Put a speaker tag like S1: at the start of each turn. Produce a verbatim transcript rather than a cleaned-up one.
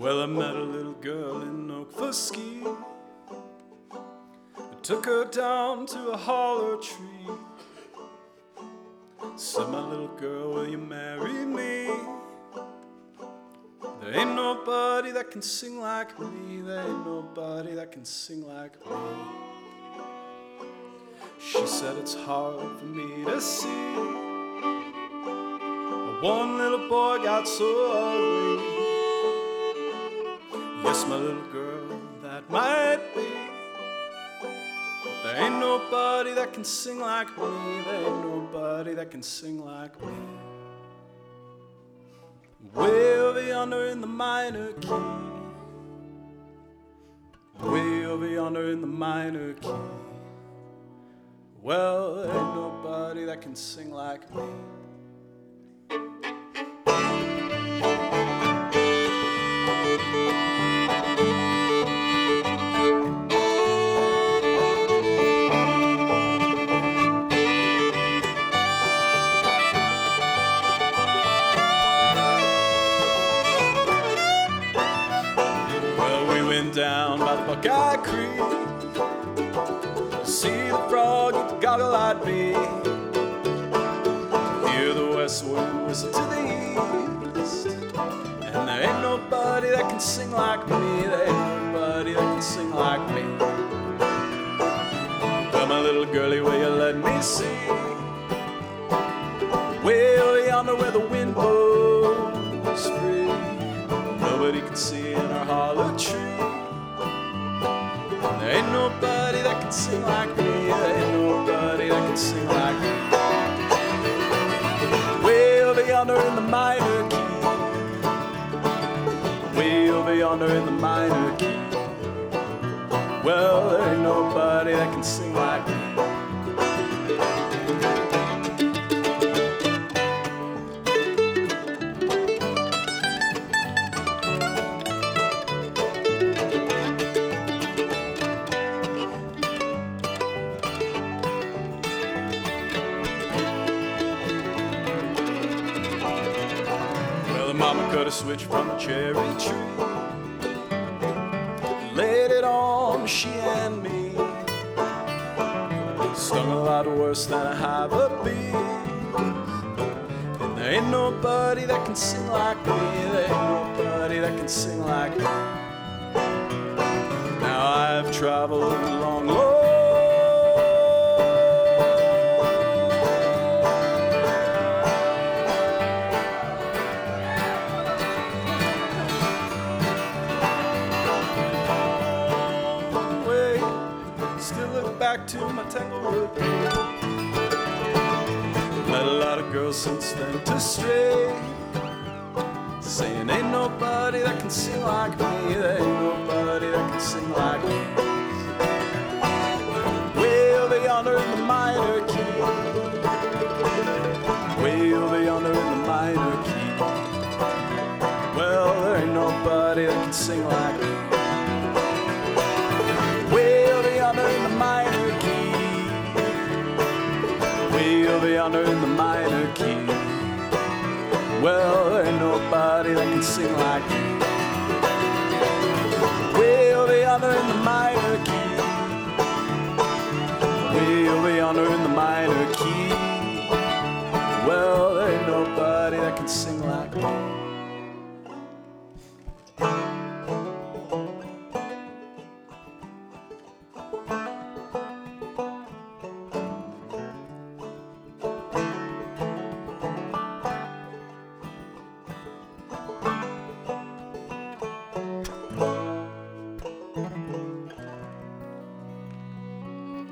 S1: Well, I met a little girl in Oakfuskee. I took her down to a hollow tree. Said, my little girl, will you marry me? There ain't nobody that can sing like me. There ain't nobody that can sing like me. She said, it's hard for me to see. One little boy got so ugly. Yes, my little girl, that might be. But there ain't nobody that can sing like me. There ain't nobody that can sing like me. Way over yonder in the minor key. Way over yonder in the minor key. Well, there ain't nobody that can sing like me. Down by the Buckeye Creek, see the frog eat the goggle-eyed bee, hear the west wind whistle to the east, and there ain't nobody that can sing like me. There ain't nobody that can sing like me. Well, my little girlie, will you let me see? Way over yonder where the wind blows free, nobody can see in our hollow tree. There ain't nobody that can sing like me. There ain't nobody that can sing like me. Way over yonder in the minor key. Way over yonder in the minor key. Well, there ain't nobody that can sing like me. Mama cut a switch from a cherry tree, laid it on she and me. Stung a lot worse than a hive of bees. And there ain't nobody that can sing like me. There ain't nobody that can sing like me. Now I've traveled a long, long back to my Tanglewood. Met a lot of girls since then to stray, saying ain't nobody that can sing like me. There ain't nobody that can sing like me. Way over yonder in the minor key. Way over yonder in the minor key. Well, there ain't nobody that can sing like me. Way over yonder in the minor key. Way over yonder in the minor key. Well, there ain't nobody that can sing like me. Way over yonder in the minor key. Way over yonder in the minor key.